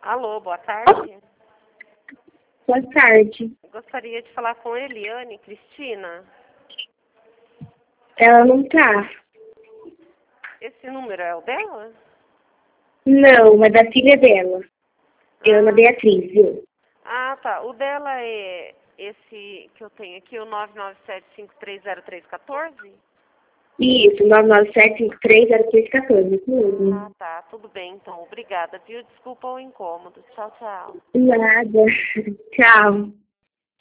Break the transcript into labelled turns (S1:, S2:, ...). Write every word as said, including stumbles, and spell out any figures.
S1: Alô, boa tarde.
S2: Boa tarde.
S1: Gostaria de falar com Eliane Cristina.
S2: Ela não tá.
S1: Esse número é o dela?
S2: Não, mas da filha dela.
S1: Ah.
S2: Ana Beatriz, viu?
S1: Ah, tá. O dela é esse que eu tenho aqui, o nove nove sete cinco três zero três um quatro?
S2: Isso, nove nove sete cinco três zero três um quatro, isso mesmo.
S1: Ah, tá. Tudo bem, então. Obrigada, viu? Desculpa o incômodo. Tchau, tchau.
S2: Nada. Tchau.